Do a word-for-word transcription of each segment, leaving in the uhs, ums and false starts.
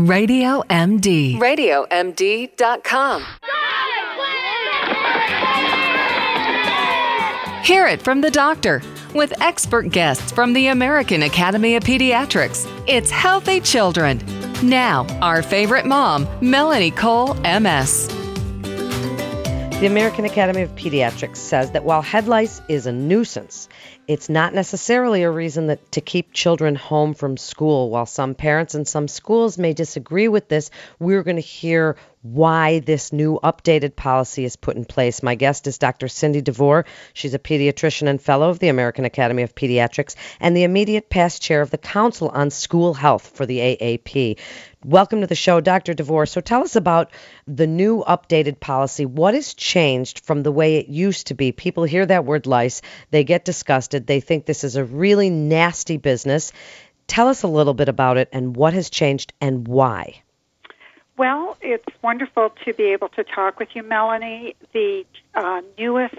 Radio M D. radio M D dot com. Hear it from the doctor with expert guests from the American Academy of Pediatrics. It's Healthy Children. Now, our favorite mom, Melanie Cole, M S. The American Academy of Pediatrics says that while head lice is a nuisance, it's not necessarily a reason that to keep children home from school. While some parents and some schools may disagree with this, we're going to hear why this new updated policy is put in place. My guest is Doctor Cindy DeVore. She's a pediatrician and fellow of the American Academy of Pediatrics and the immediate past chair of the Council on School Health for the A A P. Welcome to the show, Doctor DeVore. So tell us about the new updated policy. What has changed from the way it used to be? People hear that word lice, they get disgusted, they think this is a really nasty business. Tell us a little bit about it and what has changed and why. Well, it's wonderful to be able to talk with you, Melanie. The uh, newest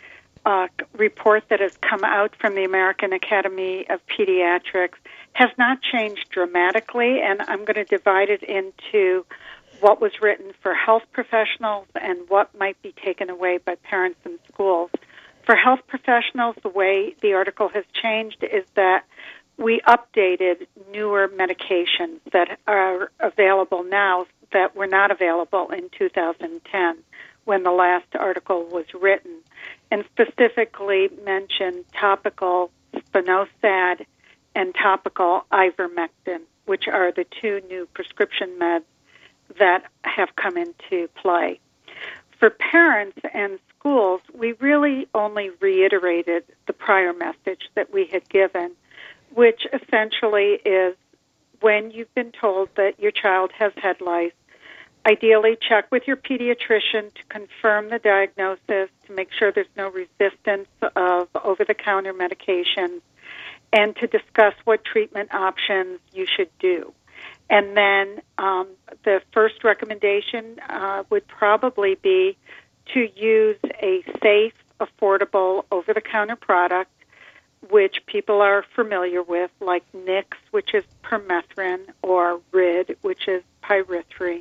uh, report that has come out from the American Academy of Pediatrics has not changed dramatically, and I'm going to divide it into what was written for health professionals and what might be taken away by parents and schools. For health professionals, the way the article has changed is that we updated newer medications that are available now that were not available in two thousand ten when the last article was written, and specifically mentioned topical spinosad and topical ivermectin, which are the two new prescription meds that have come into play. For parents and schools, we really only reiterated the prior message that we had given, which essentially is when you've been told that your child has head lice, ideally check with your pediatrician to confirm the diagnosis, to make sure there's no resistance of over-the-counter medications, and to discuss what treatment options you should do. And then um, the first recommendation uh, would probably be to use a safe, affordable, over-the-counter product which people are familiar with, like Nix, which is permethrin, or Rid, which is pyrethrin,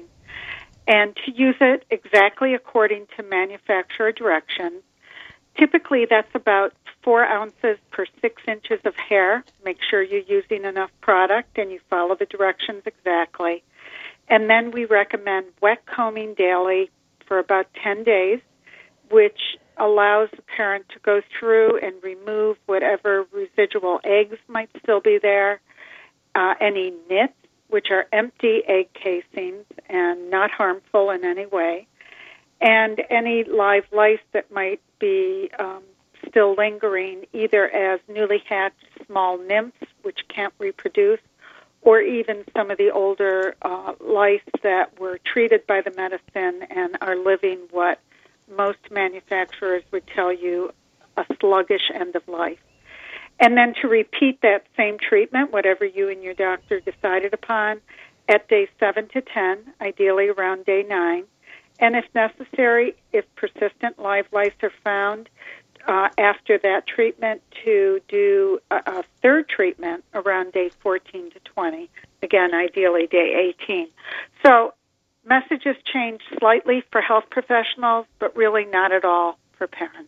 and to use it exactly according to manufacturer directions. Typically, that's about four ounces per six inches of hair. Make sure you're using enough product and you follow the directions exactly. And then we recommend wet combing daily for about ten days, which allows the parent to go through and remove whatever residual eggs might still be there, uh, any nits, which are empty egg casings and not harmful in any way, and any live lice that might be um, still lingering, either as newly hatched small nymphs, which can't reproduce, or even some of the older uh, lice that were treated by the medicine and are living what most manufacturers would tell you a sluggish end of life. And then to repeat that same treatment, whatever you and your doctor decided upon, at day seven to ten, ideally around day nine. And if necessary, if persistent live lice are found uh, after that treatment, to do a, a third treatment around day fourteen to twenty. Again, ideally day eighteen. So messages change slightly for health professionals, but really not at all for parents.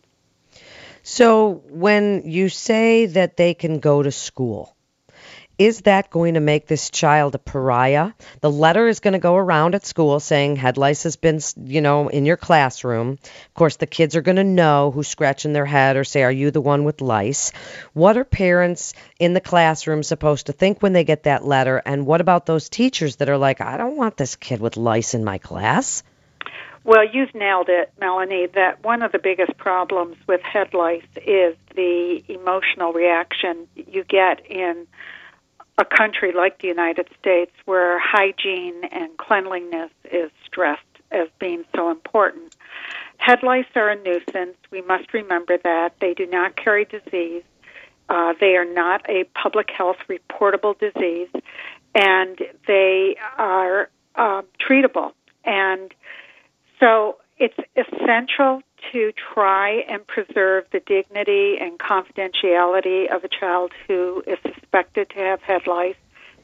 So when you say that they can go to school, is that going to make this child a pariah? The letter is going to go around at school saying head lice has been, you know, in your classroom. Of course, the kids are going to know who's scratching their head or say, are you the one with lice? What are parents in the classroom supposed to think when they get that letter? And what about those teachers that are like, I don't want this kid with lice in my class? Well, you've nailed it, Melanie, that one of the biggest problems with head lice is the emotional reaction you get in a country like the United States where hygiene and cleanliness is stressed as being so important. Head lice are a nuisance. We must remember that. They do not carry disease. Uh, they are not a public health reportable disease, and they are uh, treatable. And so it's essential to try and preserve the dignity and confidentiality of a child who is suspected to have head lice.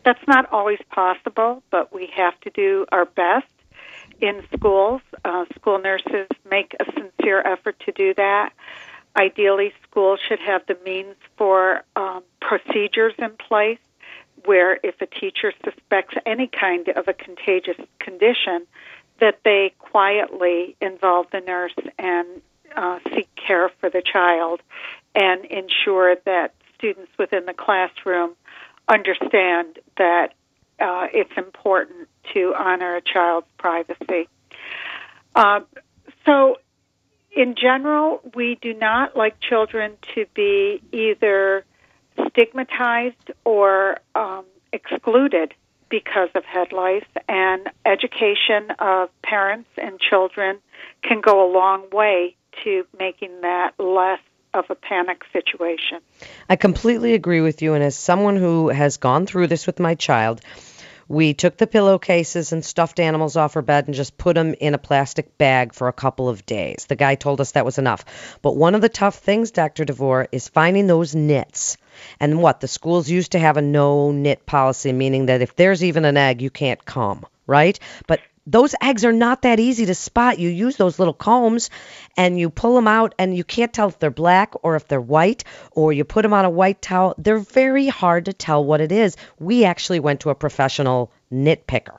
That's not always possible, but we have to do our best in schools. Uh, school nurses make a sincere effort to do that. Ideally, schools should have the means for um, procedures in place where if a teacher suspects any kind of a contagious condition, that they quietly involve the nurse and uh, seek care for the child and ensure that students within the classroom understand that uh, it's important to honor a child's privacy. Uh, so, in general, we do not like children to be either stigmatized or um, excluded because of head lice, and education of parents and children can go a long way to making that less of a panic situation. I completely agree with you, and as someone who has gone through this with my child, we took the pillowcases and stuffed animals off her bed and just put them in a plastic bag for a couple of days. The guy told us that was enough. But one of the tough things, Doctor DeVore, is finding those nits. And what? The schools used to have a no-knit policy, meaning that if there's even an egg, you can't come, right? But those eggs are not that easy to spot. You use those little combs and you pull them out and you can't tell if they're black or if they're white, or you put them on a white towel. They're very hard to tell what it is. We actually went to a professional knit picker.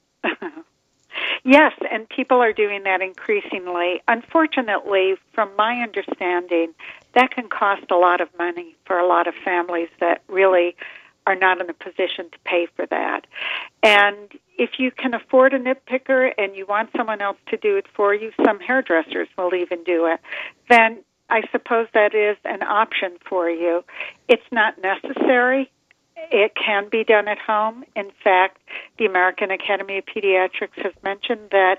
Yes, and people are doing that increasingly. Unfortunately, from my understanding, that can cost a lot of money for a lot of families that really are not in a position to pay for that. And if you can afford a nit picker and you want someone else to do it for you, some hairdressers will even do it, then I suppose that is an option for you. It's not necessary. It can be done at home. In fact, the American Academy of Pediatrics has mentioned that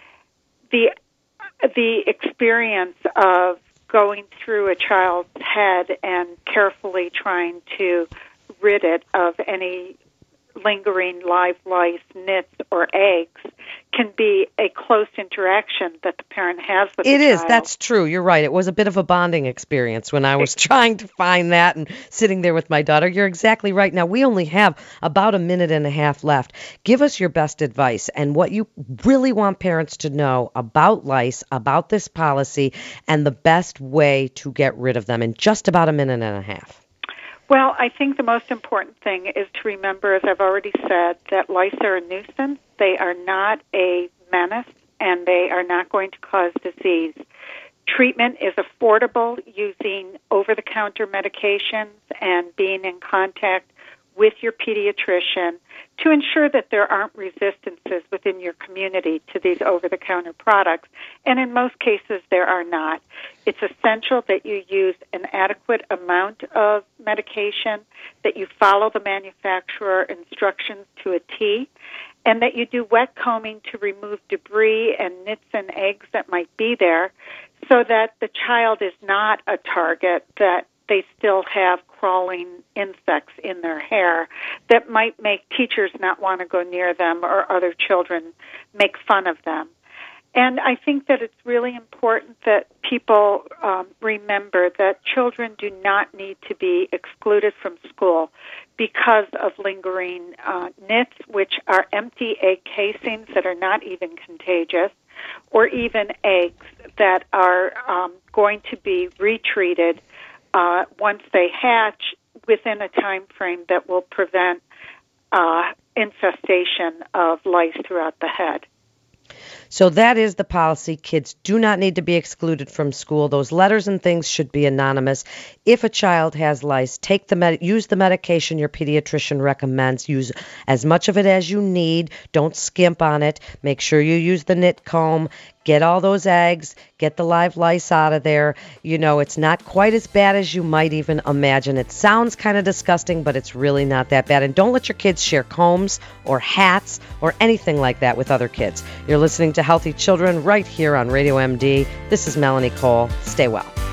the the experience of going through a child's head and carefully trying to rid it of any lingering live lice, nits, or eggs can be a close interaction that the parent has with it the is. child. That's true. You're right. It was a bit of a bonding experience when I was trying to find that and sitting there with my daughter. You're exactly right. Now, we only have about a minute and a half left. Give us your best advice and what you really want parents to know about lice, about this policy, and the best way to get rid of them in just about a minute and a half. Well, I think the most important thing is to remember, as I've already said, that lice are a nuisance. They are not a menace, and they are not going to cause disease. Treatment is affordable using over-the-counter medications and being in contact with your pediatrician to ensure that there aren't resistances within your community to these over-the-counter products. And in most cases, there are not. It's essential that you use an adequate amount of medication, that you follow the manufacturer instructions to a T, and that you do wet combing to remove debris and nits and eggs that might be there so that the child is not a target, that they still have crawling insects in their hair that might make teachers not want to go near them or other children make fun of them. And I think that it's really important that people um, remember that children do not need to be excluded from school because of lingering uh, nits, which are empty egg casings that are not even contagious, or even eggs that are um, going to be retreated Uh, once they hatch within a time frame that will prevent uh, infestation of lice throughout the head. So that is the policy. Kids do not need to be excluded from school. Those letters and things should be anonymous. If a child has lice, take the med- use the medication your pediatrician recommends. Use as much of it as you need. Don't skimp on it. Make sure you use the knit comb. Get all those eggs. Get the live lice out of there. You know, it's not quite as bad as you might even imagine. It sounds kind of disgusting, but it's really not that bad. And don't let your kids share combs or hats or anything like that with other kids. You're listening to Healthy Children right here on Radio M D. This is Melanie Cole. Stay well.